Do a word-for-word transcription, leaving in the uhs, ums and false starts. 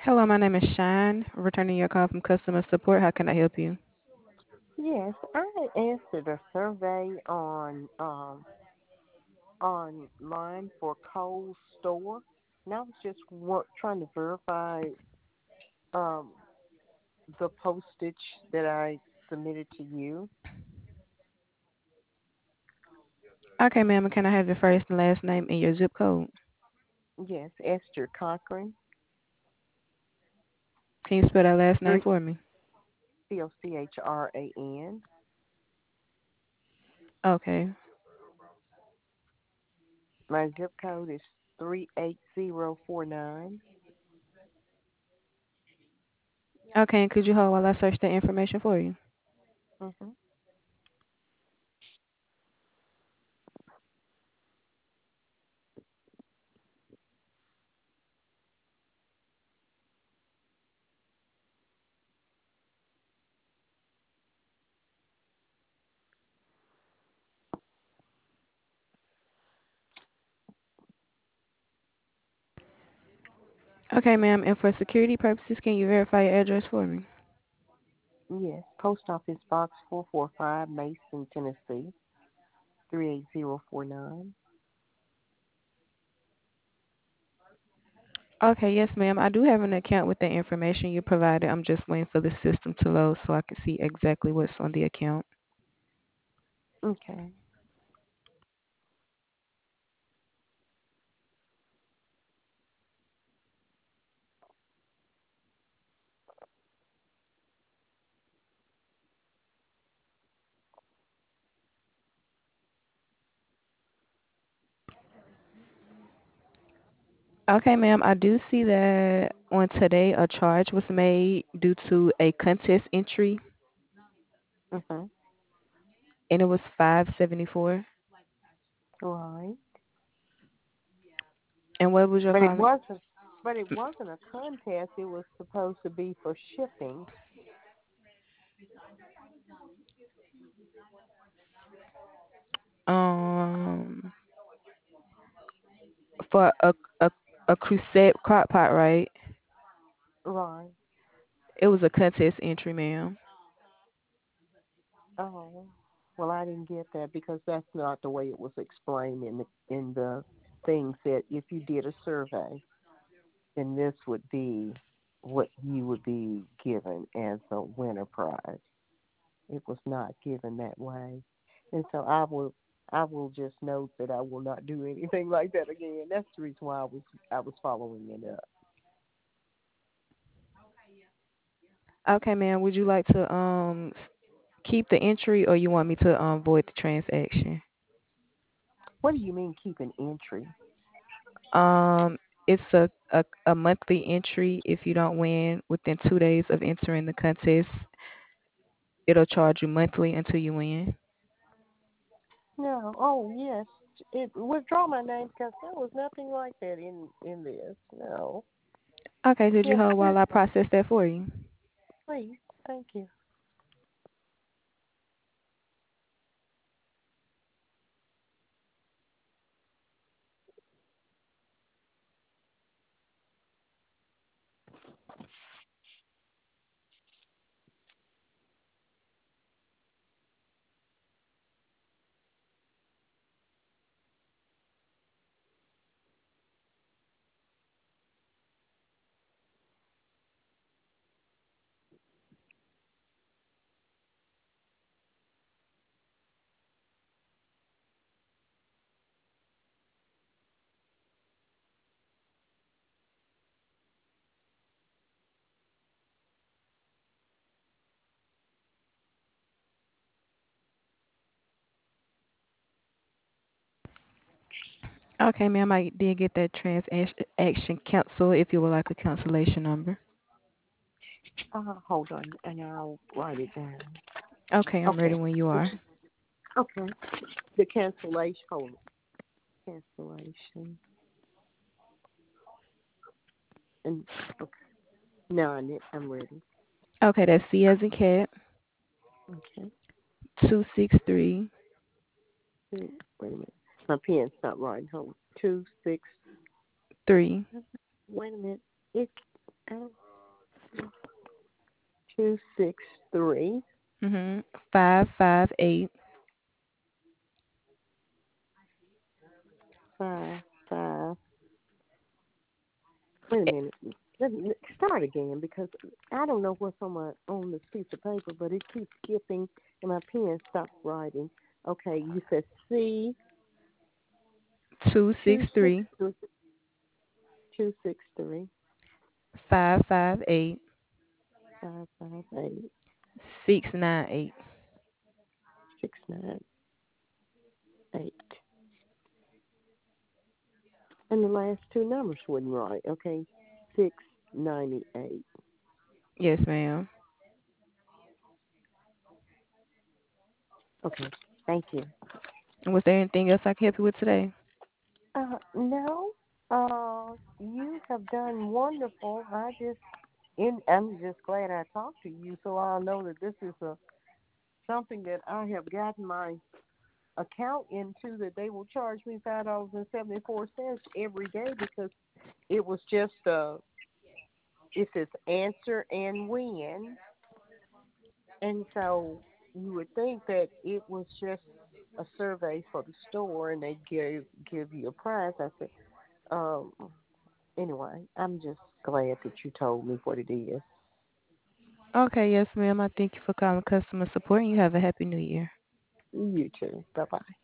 Hello, my name is Shine. Returning your call from customer support. How can I help you? Yes, I had answered a survey on um online for Kohl's store, and I was just wa- trying to verify um the postage that I submitted to you. Okay, ma'am. Can I have your first and last name and your zip code? Yes, Esther Cochran, Can you spell that last name three for me? C O C H R A N. Okay. My zip code is three eight zero four nine. Okay, and could you hold while I search that information for you? Mm-hmm. Okay, ma'am. And for security purposes, can you verify your address for me? Yes, Post Office Box four four five, Mason, Tennessee three eight zero four nine. Okay, yes, ma'am. I do have an account with the information you provided. I'm just waiting for the system to load so I can see exactly what's on the account. Okay. Okay, ma'am. I do see that on today a charge was made due to a contest entry, Mm-hmm. and it was five seventy-four. Right. And what was your But it calling? wasn't. But it wasn't a contest. It was supposed to be for shipping. Um, for a a a crusade crock pot, right? Right. It was a contest entry, ma'am. Oh. Well, I didn't get that because that's not the way it was explained in the in the things that if you did a survey, then this would be what you would be given as a winner prize. It was not given that way, and so I will I will just note that I will not do anything like that again. That's the reason why I was I was following it up. Okay, ma'am. Would you like to um keep the entry, or you want me to um void the transaction? What do you mean keep an entry? Um, it's a, a a monthly entry. If you don't win within two days of entering the contest, it'll charge you monthly until you win. No. Oh, yes. It withdraw my name because there was nothing like that in in this. No. Okay, did you Yes, hold yes, while I process that for you? please. Thank you. Okay, ma'am, I did get that transaction canceled if you would like a cancellation number. Uh, hold on, and I'll write it down. Okay, I'm ready Okay. when you are. Okay. The cancellation. Hold on. Cancellation. And okay. Now I need, I'm ready. Okay, that's C as in cat, Okay. two six three Wait a minute. My pen's not writing. Hold on. Two six. three. Wait a minute. It. Oh, two six three Mhm. Five five eight. five five. Wait a minute. Let me start again because I don't know what's on my on this piece of paper, but it keeps skipping and my pen stops writing. Okay, you said C Two two six six three. three two six three Five five eight. five five eight Six nine eight. six nine eight. And the last two numbers wasn't right. Okay, six ninety eight. Yes, ma'am. Okay, thank you. And was there anything else I can help you with today? Uh, no, uh, you have done wonderful. I just, in, I'm just glad I talked to you, so I'll know that this is a something that I have gotten my account into. That they will charge me five dollars and seventy four cents every day because it was just uh, it says answer and win, and so you would think that it was just a survey for the store and they give give you a prize. I said, um, anyway, I'm just glad that you told me what it is. Okay, yes, ma'am. I thank you for calling customer support and you have a happy new year. You too. Bye bye.